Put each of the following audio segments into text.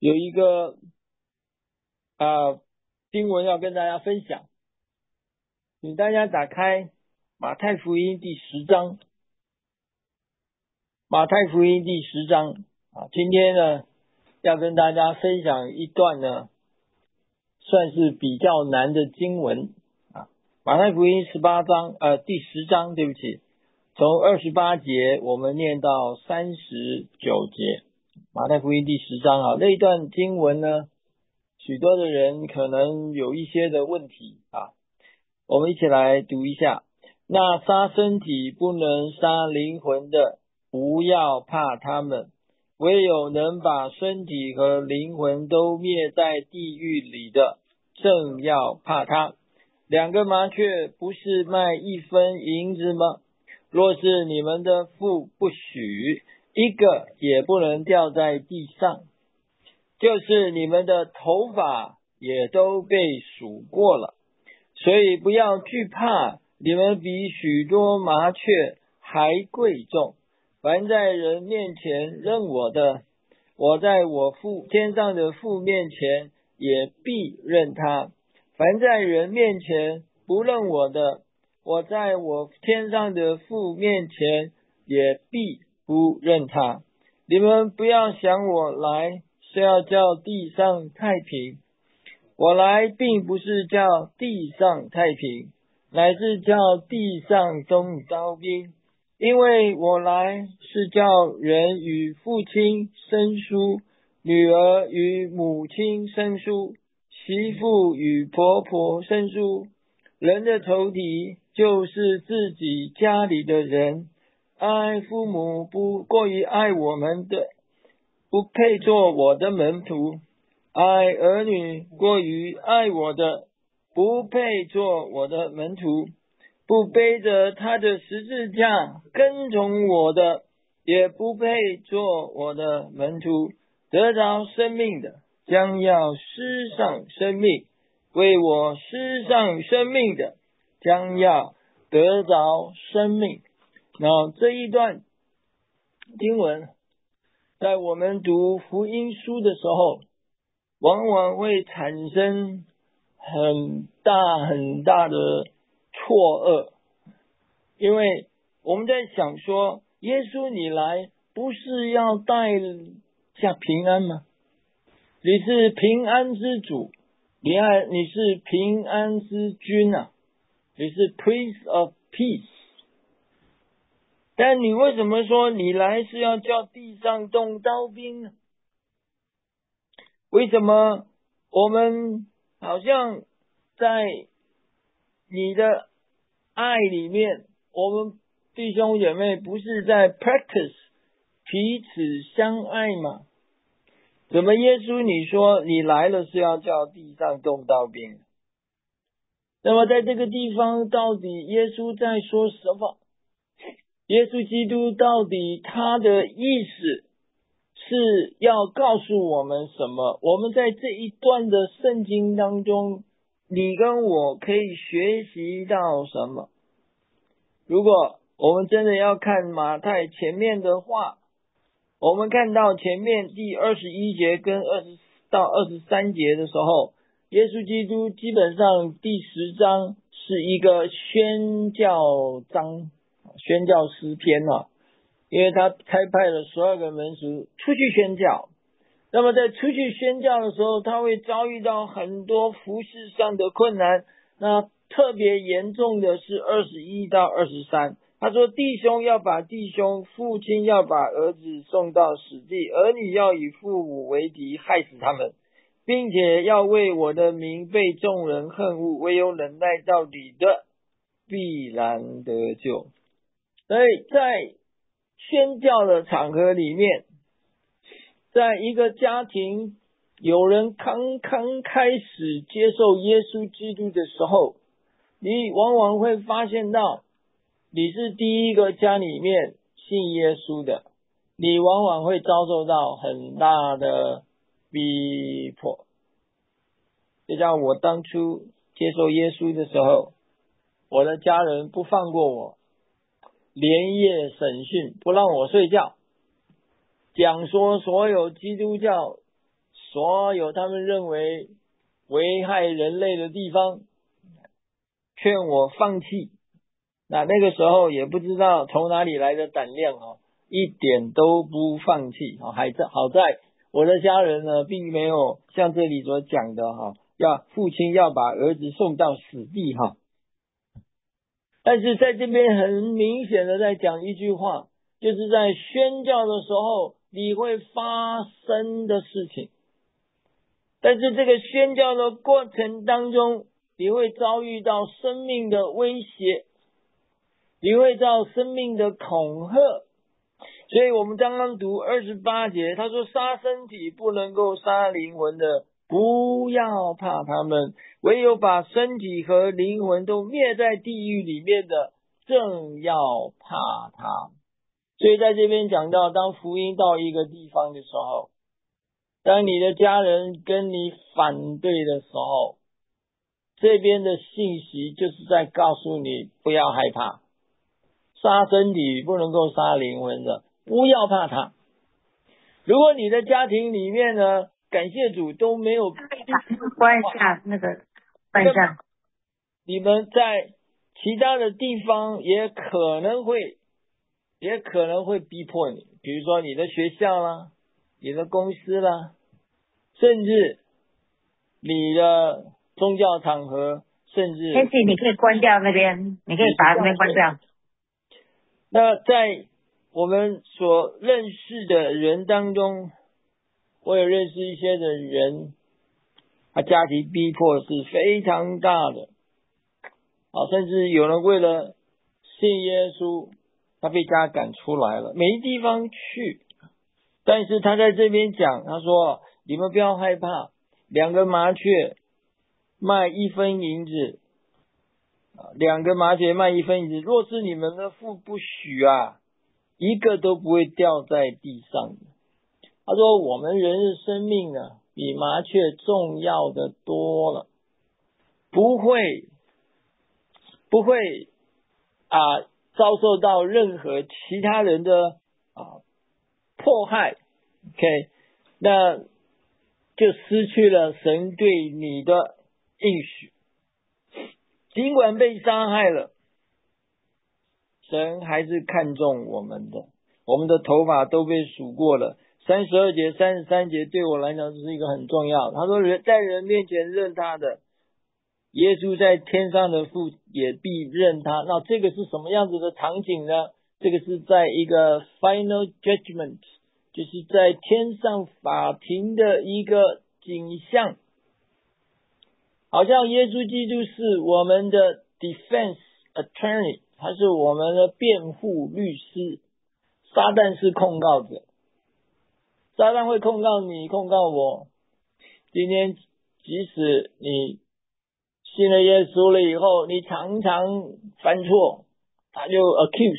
有一个经文要跟大家分享，请大家打开马太福音第10章。马太福音第10章今天呢要跟大家分享一段呢算是比较难的经文马太福音第10章，对不起，从28节我们念到39节。马太福音第10章那一段经文呢，许多的人可能有一些的问题我们一起来读一下。那杀身体不能杀灵魂的，不要怕他们，唯有能把身体和灵魂都灭在地狱里的，正要怕他。2个麻雀不是卖1分银子吗？若是你们的父不许，一个也不能掉在地上。就是你们的头发也都被数过了，所以不要惧怕，你们比许多麻雀还贵重。凡在人面前认我的，我在我父天上的父面前也必认他；凡在人面前不认我的，我在我天上的父面前也必不认他。你们不要想我来是要叫地上太平，我来并不是叫地上太平，乃是叫地上动刀兵。因为我来是叫人与父亲生疏，女儿与母亲生疏，媳妇与婆婆生疏。人的仇敌就是自己家里的人。爱父母不过于爱我们的，不配做我的门徒；爱儿女过于爱我的，不配做我的门徒；不背着他的十字架跟从我的，也不配做我的门徒。得着生命的，将要失上生命；为我失上生命的，将要得着生命。那这一段经文在我们读福音书的时候，往往会产生很大的错愕，因为我们在想说，耶稣你来不是要带下平安吗？你是平安之主，你是平安之君你是 Prince of Peace。但你为什么说你来是要叫地上动刀兵呢？为什么我们好像在你的爱里面，我们弟兄姐妹不是在 practice 彼此相爱吗？怎么耶稣你说你来了是要叫地上动刀兵？那么在这个地方到底耶稣在说什么？耶稣基督到底他的意思是要告诉我们什么？我们在这一段的圣经当中，你跟我可以学习到什么？如果我们真的要看马太前面的话，我们看到前面第21节跟20到23节的时候，耶稣基督基本上第10章是一个宣教章，宣教诗篇因为他差派了12个门徒出去宣教。那么在出去宣教的时候，他会遭遇到很多服事上的困难。那特别严重的是21到23，他说弟兄要把弟兄，父亲要把儿子送到死地，儿女要以父母为敌，害死他们，并且要为我的名被众人恨恶，唯有忍耐到底的必然得救。所以在宣教的场合里面，在一个家庭有人刚开始接受耶稣基督的时候，你往往会发现到你是第一个家里面信耶稣的，你往往会遭受到很大的逼迫。就像我当初接受耶稣的时候，我的家人不放过我，连夜审讯，不让我睡觉，讲说所有基督教所有他们认为危害人类的地方，劝我放弃。那个时候也不知道从哪里来的胆量一点都不放弃好在我的家人呢，并没有像这里所讲的父亲要把儿子送到死地但是在这边很明显的在讲一句话，就是在宣教的时候你会发生的事情，但是这个宣教的过程当中，你会遭遇到生命的威胁，你会遭生命的恐吓。所以我们刚刚读28节，他说杀身体不能够杀灵魂的，不要怕他们，唯有把身体和灵魂都灭在地狱里面的，正要怕他。所以在这边讲到，当福音到一个地方的时候，当你的家人跟你反对的时候，这边的信息就是在告诉你不要害怕，杀身体不能够杀灵魂的，不要怕他。如果你的家庭里面呢，感谢主都没有关一下那个，关一下， 你们在其他的地方也可能会逼迫你，比如说你的学校啦，你的公司啦，甚至你的宗教场合，甚至 Nancy 你可以关掉那边，你可以把那边关掉。 那在我们所认识的人当中，我有认识一些的人，他家庭逼迫是非常大的甚至有人为了信耶稣，他被家赶出来了，没地方去。但是他在这边讲，他说你们不要害怕，2个麻雀卖1分银子，2个麻雀卖1分银子，若是你们的父不许一个都不会掉在地上的。他说我们人的生命呢，比麻雀重要的多了，不会遭受到任何其他人的迫害 OK， 那就失去了神对你的应许。尽管被杀害了，神还是看重我们的，我们的头发都被数过了。32节33节对我来讲是一个很重要，他说在人面前认他的，耶稣在天上的父也必认他。那这个是什么样子的场景呢？这个是在一个 final judgment， 就是在天上法庭的一个景象，好像耶稣基督是我们的 defense attorney， 他是我们的辩护律师，撒旦是控告者，撒旦会控告你，控告我。今天即使你信了耶稣了以后，你常常犯错，他就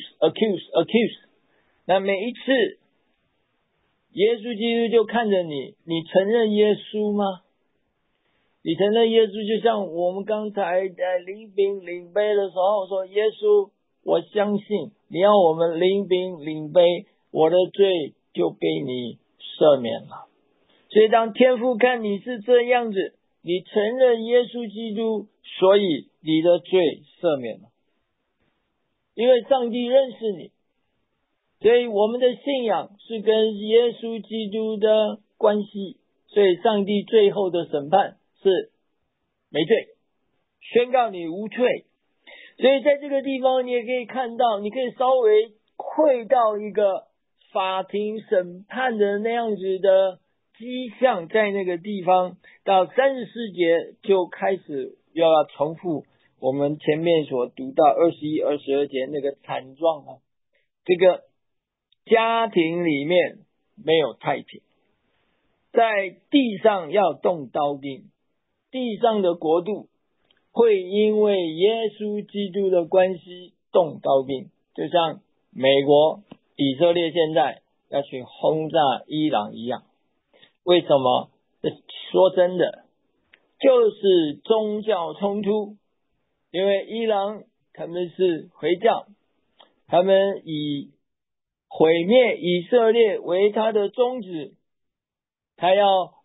accuse。 那每一次耶稣基督就看着你，你承认耶稣吗？你承认耶稣，就像我们刚才在领饼领杯的时候说，耶稣我相信你要我们领饼领杯，我的罪就被你赦免了。所以当天父看你是这样子，你承认耶稣基督，所以你的罪赦免了，因为上帝认识你。所以我们的信仰是跟耶稣基督的关系，所以上帝最后的审判是没罪，宣告你无罪。所以在这个地方你也可以看到，你可以稍微窥到一个法庭审判的那样子的迹象，在那个地方到34节就开始要重复我们前面所读到21、22节那个惨状这个家庭里面没有太平，在地上要动刀兵，地上的国度会因为耶稣基督的关系动刀兵，就像美国、以色列现在要去轰炸伊朗一样。为什么？说真的，就是宗教冲突。因为伊朗他们是回教，他们以毁灭以色列为他的宗旨，他要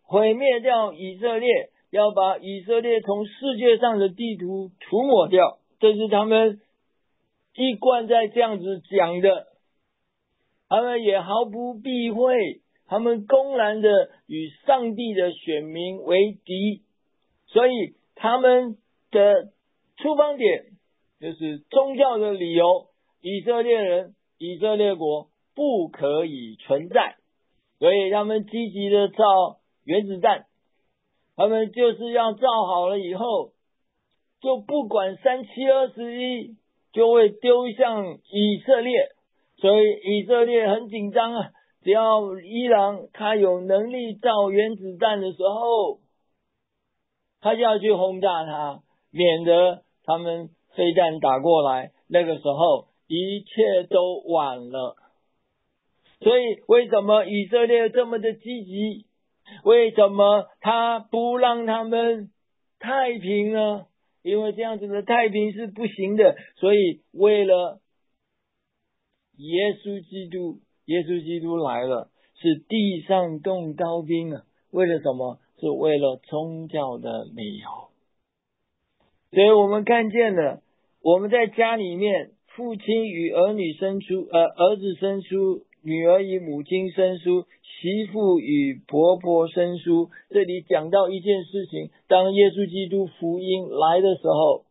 毁灭掉以色列，要把以色列从世界上的地图涂抹掉，这是他们一贯在这样子讲的。他们也毫不避讳，他们公然的与上帝的选民为敌，所以他们的出发点就是宗教的理由，以色列人、以色列国不可以存在，所以他们积极的造原子弹，他们就是要造好了以后，就不管3721，就会丢向以色列。所以以色列很紧张啊，只要伊朗他有能力造原子弹的时候，他就要去轰炸它，免得他们飞弹打过来，那个时候一切都晚了。所以为什么以色列这么的积极？为什么他不让他们太平呢？因为这样子的太平是不行的，所以为了耶稣基督来了，是地上动刀兵啊！为了什么？是为了宗教的理由。所以我们看见了，我们在家里面，父亲与儿子生出，女儿与母亲生出，媳妇与婆婆生出。这里讲到一件事情，当耶稣基督福音来的时候，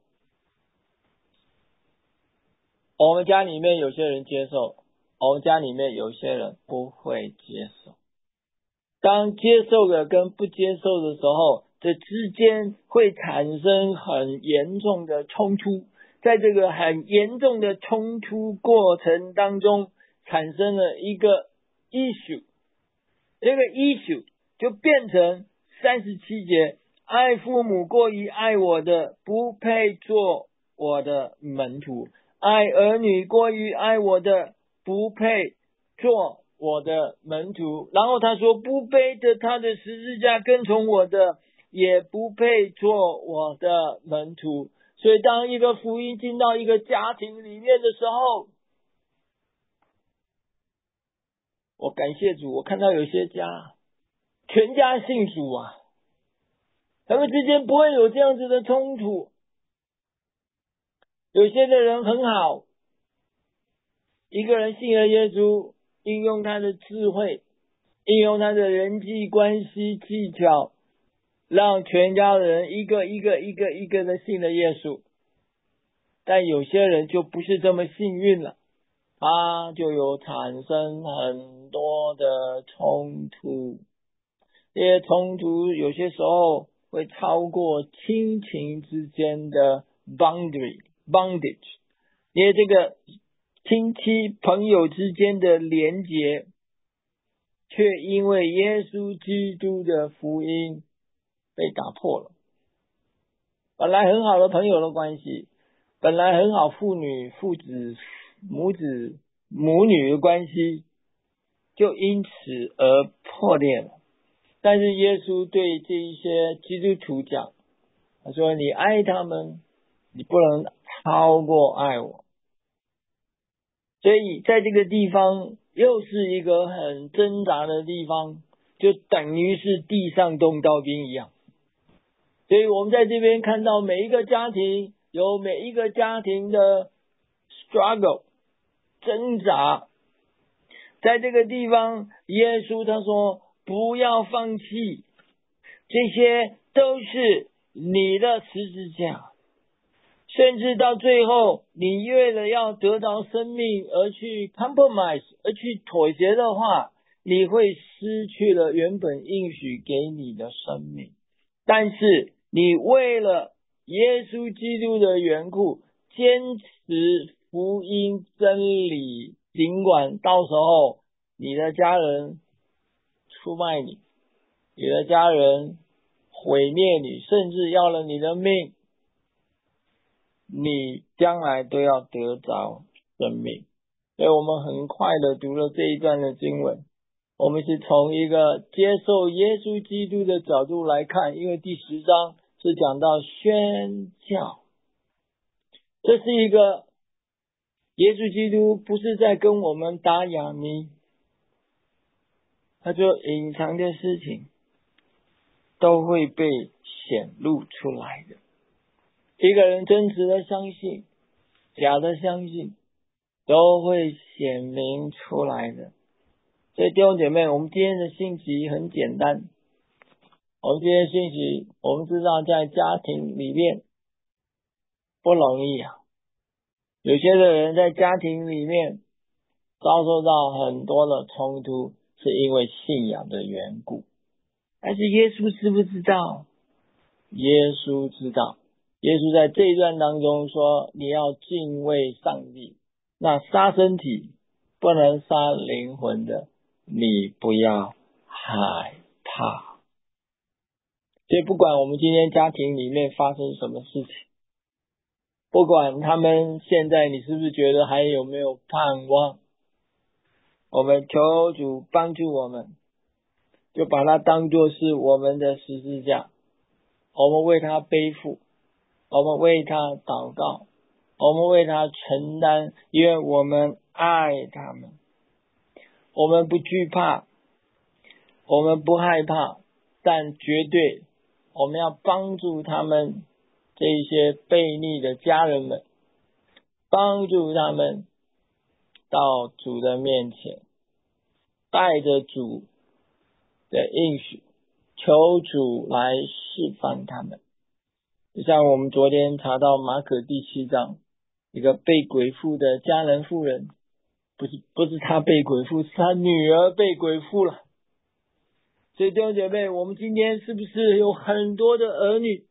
我们家里面有些人接受，我们家里面有些人不会接受。当接受的跟不接受的时候，这之间会产生很严重的冲突。在这个很严重的冲突过程当中，产生了一个 issue， 这个 issue 就变成37节，爱父母过于爱我的，不配做我的门徒；爱儿女过于爱我的，不配做我的门徒。然后他说，不背着他的十字架跟从我的，也不配做我的门徒。所以当一个福音进到一个家庭里面的时候，我感谢主，我看到有些家全家信主啊，他们之间不会有这样子的冲突。有些的人很好，一个人信了耶稣，应用他的智慧，应用他的人际关系技巧，让全家人一个的信了耶稣。但有些人就不是这么幸运了，他就有产生很多的冲突。这些冲突有些时候会超过亲情之间的 bondage， 因为这个亲戚朋友之间的连结，却因为耶稣基督的福音被打破了。本来很好的朋友的关系，本来很好父女、父子、母子、母女的关系，就因此而破裂了。但是耶稣对这一些基督徒讲，他说你爱他们，你不能超过爱我。所以在这个地方又是一个很挣扎的地方，就等于是地上动刀兵一样。所以我们在这边看到每一个家庭有每一个家庭的 struggle 挣扎。在这个地方耶稣他说不要放弃，这些都是你的十字架。甚至到最后你为了要得到生命而去 compromise， 而去妥协的话，你会失去了原本应许给你的生命。但是你为了耶稣基督的缘故，坚持福音真理，尽管到时候你的家人出卖你，你的家人毁灭你，甚至要了你的命，你将来都要得着生命。所以我们很快的读了这一段的经文，我们是从一个接受耶稣基督的角度来看，因为第10章是讲到宣教，这是一个耶稣基督不是在跟我们打哑谜，他就隐藏的事情， 都会被显露出来的。一个人真实的相信，假的相信，都会显明出来的。所以弟兄姐妹，我们今天的信息很简单。我们今天的信息，我们知道在家庭里面不容易啊。有些的人在家庭里面遭受到很多的冲突，是因为信仰的缘故。但是耶稣知不知道？耶稣知道。耶稣在这一段当中说，你要敬畏上帝，那杀身体不能杀灵魂的，你不要害怕。所以不管我们今天家庭里面发生什么事情，不管他们现在你是不是觉得还有没有盼望，我们求主帮助我们，就把它当作是我们的十字架，我们为他背负，我们为他祷告，我们为他承担，因为我们爱他们，我们不惧怕，我们不害怕，但绝对我们要帮助他们这一些悖逆的家人们，帮助他们到主的面前，带着主的应许，求主来释放他们。就像我们昨天查到马可第7章，一个被鬼附的迦南妇人，不是他被鬼附，是他女儿被鬼附了。所以弟兄姐妹，我们今天是不是有很多的儿女，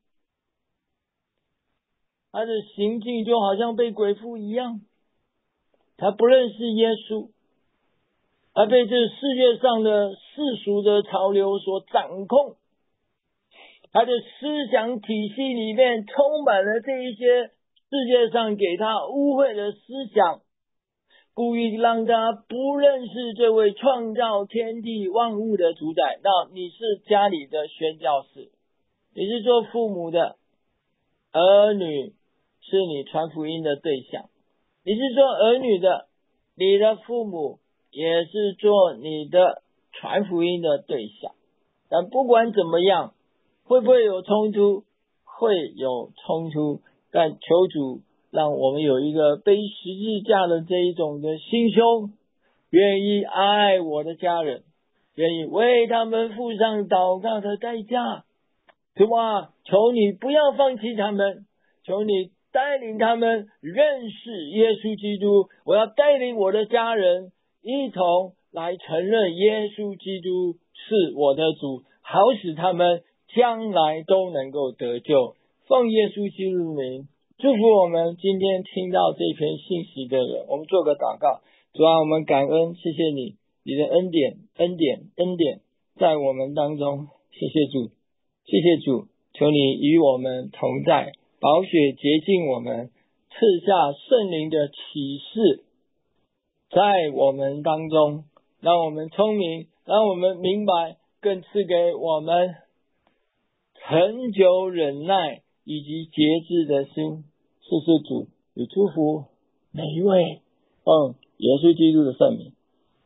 他的行径就好像被鬼附一样，他不认识耶稣，而被这世界上的世俗的潮流所掌控，他的思想体系里面充满了这一些世界上给他污秽的思想，故意让他不认识这位创造天地万物的主宰。那你是家里的宣教士，你是做父母的，儿女是你传福音的对象，你是做儿女的，你的父母也是做你的传福音的对象。但不管怎么样，会不会有冲突？会有冲突，但求主让我们有一个背十字架的这一种的心胸，愿意爱我的家人，愿意为他们付上祷告的代价。主啊，求你不要放弃他们，求你带领他们认识耶稣基督。我要带领我的家人一同来承认耶稣基督是我的主，好使他们将来都能够得救。奉耶稣基督名祝福我们今天听到这篇信息的人。我们做个祷告。主啊，我们感恩，谢谢你，你的恩典在我们当中。谢谢主，谢谢主，求你与我们同在，宝血洁净我们，赐下圣灵的启示在我们当中，让我们聪明，让我们明白，更赐给我们恒久忍耐以及节制的心。谢谢主，也祝福每一位，奉耶稣基督的圣名，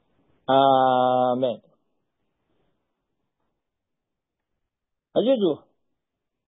阿们。感谢主。